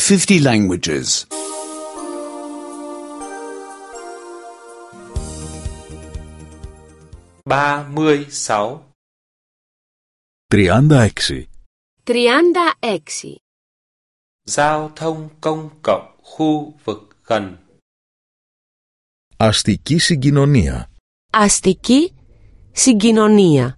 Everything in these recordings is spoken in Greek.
50 languages. 36 36. 36. Giao thông công cộng khu vực gần. Αστική συγκοινωνία. Αστική συγκοινωνία.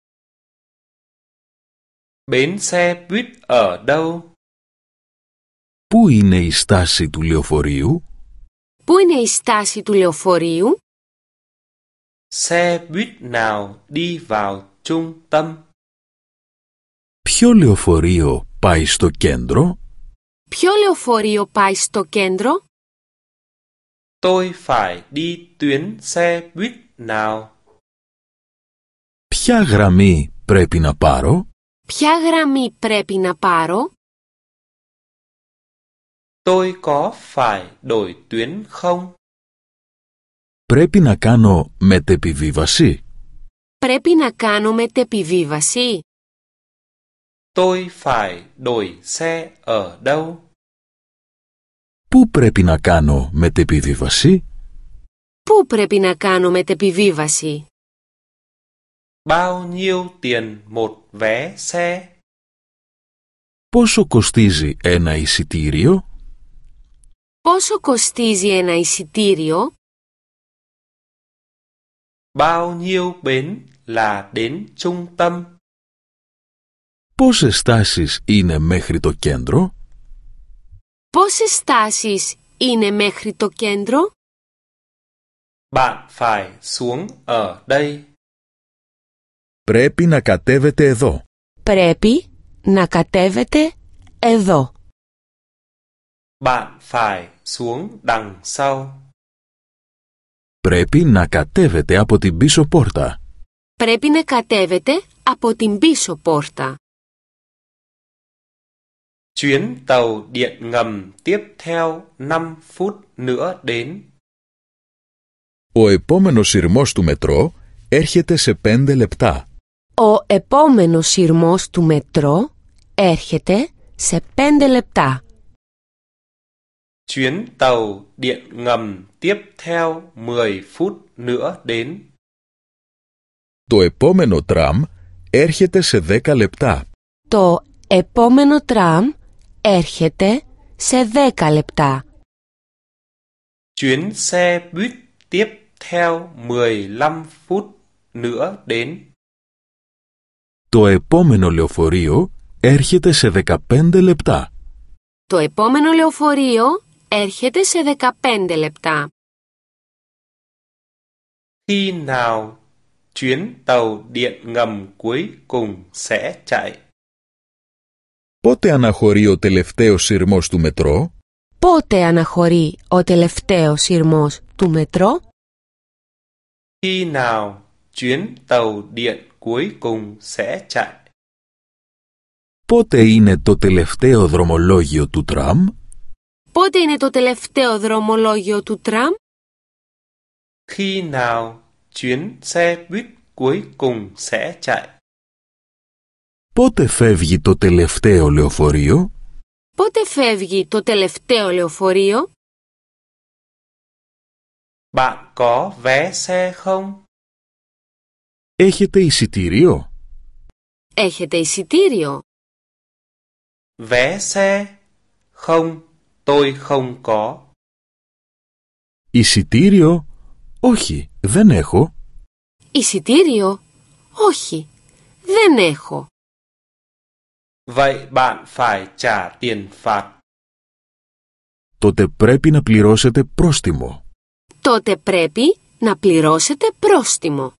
Bến xe buýt ở đâu? Πού είναι η στάση του λεωφορείου? Πού είναι η στάση του λεωφορείου? Xe buýt nào đi vào trung tâm? Ποιο λεωφορείο πάει στο κέντρο? Ποιο λεωφορείο πάει στο κέντρο? Tôi phải đi tuyến xe buýt nào? Ποια γραμμή πρέπει να πάρω? Ποια γραμμή πρέπει να πάρω? Tôi có phải đổi tuyến không? Πρέπει να κάνω μετεπιβίβαση? Πρέπει να κάνω μετεπιβίβαση? Tôi phải đổi xe ở đâu? Πού πρέπει να κάνω μετεπιβίβαση? Πού πρέπει να κάνω μετεπιβίβαση? Bao nhiêu tiền một vé xe? Πόσο κοστίζει ένα εισιτήριο? Πόσο κοστίζει ένα εισιτήριο? Bao nhiêu bến là đến trung tâm? Πόσες στάσεις είναι μέχρι το κέντρο? Πόσες στάσεις είναι μέχρι το κέντρο? Bạn phải xuống ở đây. Πρέπει να κατέβετε εδώ. Πρέπει να κατέβετε εδώ. Bạn phải xuống đằng sau. Πρέπει να κατέβετε από την πίσω πόρτα. Πρέπει να κατέβετε από την πίσω πόρτα. Chuyến tàu điện ngầm tiếp theo 5 phút nữa đến. Ο επόμενος σειρμός του μετρό έρχεται σε 5 λεπτά. Ο επόμενος σειρμός του μετρό έρχεται σε 5 λεπτά. Chuyến tàu điện ngầm tiếp theo 10 phút nữa đến. Το επόμενο τραμ έρχεται σε 10 λεπτά. Το επόμενο τραμ έρχεται σε 10 λεπτά. Chuyến xe buýt tiếp theo 15 phút nữa đến. Το επόμενο λεωφορείο έρχεται σε 15 λεπτά. Το επόμενο λεωφορείο έρχεται σε 15 λεπτά. Khi nào chuyến tàu điện ngầm cuối cùng sẽ chạy? Πότε αναχωρεί ο τελευταίος σειρμός του μετρό? Πότε αναχωρεί ο τελευταίος σειρμός του μετρό? Khi nào chuyến tàu điện cuối cùng sẽ chạy? Πότε είναι το τελευταίο δρομολόγιο του τραμ? Πότε είναι το τελευταίο δρομολόγιο του τραμ? Khi nào chuyến xe buýt cuối cùng sẽ chạy? Πότε φεύγει το τελευταίο λεωφορείο? Πότε φεύγει το τελευταίο λεωφορείο? Bạn có vé xe không? Έχετε εισιτήριο? Έχετε εισιτήριο? Vé xe? Không, tôi không có. Εισιτήριο? Όχι, δεν έχω. Εισιτήριο? Όχι, δεν έχω. Vậy bạn phải trả tiền phạt. Τότε πρέπει να πληρώσετε πρόστιμο. Τότε πρέπει να πληρώσετε πρόστιμο.